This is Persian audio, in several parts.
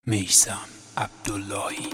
میثم عبداللهی.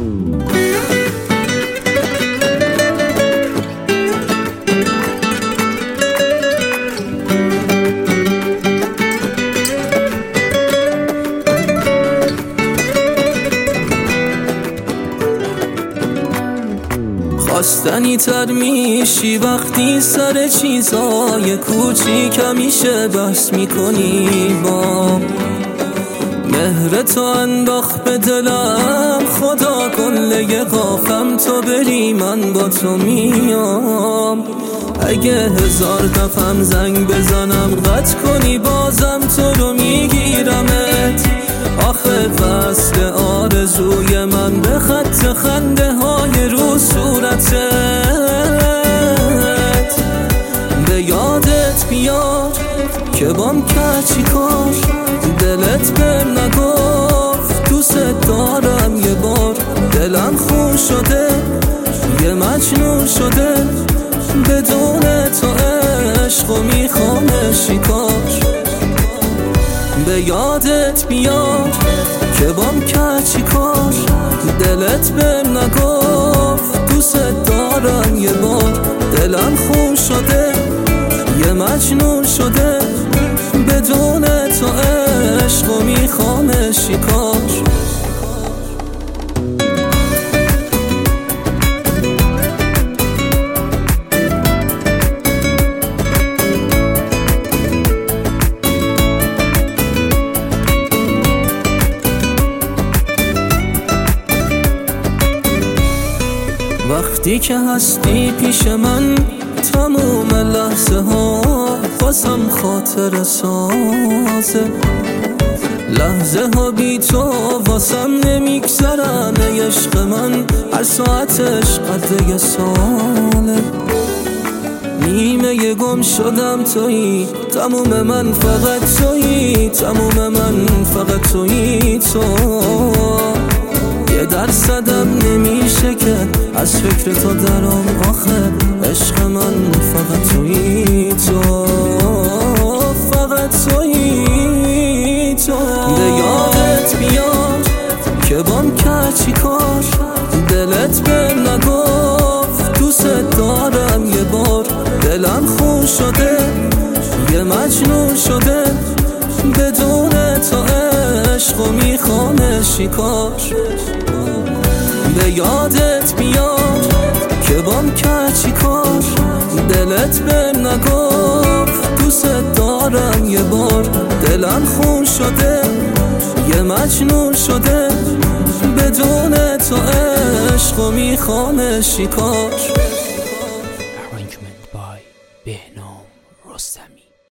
خواستنی تر میشی وقتی سر چیزای کوچیک همیشه بحث میکنی با مهر تو انداخت به دلم، خدا کله قافم تو بری من با تو میام. اگه 1000 دفعه زنگ بزنم قطع کنی بازم تو رو میگیرمت. آخه فصل آرزوی من به خط خنده های رو صورتت به یادت بیاد که بام کرد چی کار، دلت بهم نگفت دوست دارم. یه بار دلم خون شده، یه مجنون شده، بدون تو عشق و میخوام شکار. به یادت بیاد که بام کرد چی کار، دلت بهم نگفت دوست دارم. یه بار دلم خون شده، یه مجنون شده، بدون تو عشق و میخوام شکار. وقتی که هستی پیش من تموم لحظه ها بازم خاطر سازه. لحظه ها بی تو واسم نمیگذرن ای عشق من، هر ساعتش قد یه ساله. نیمه گم شدم تویی، تموم من فقط تویی، تموم من فقط تویی. تو یه درصدم نمیشه که از فکر تو درام، آخه عشق من فقط تویی. تو فقط تویی. تو به یادت بیاد که بام کرد چی کار، دلت بهم نگفت دوست دارم. یه بار دلم خون شده، یه مجنون شده، بدون تو عشق و میخوام شکار. به یادت بیاد که بام کرد چی کار، دلت بهم نگفت دوست دارم. یه بار دلم خون شده، یه مجنون شده، بدون تو عشق و میخوام شکار. Arrangement by بهنام رستمی.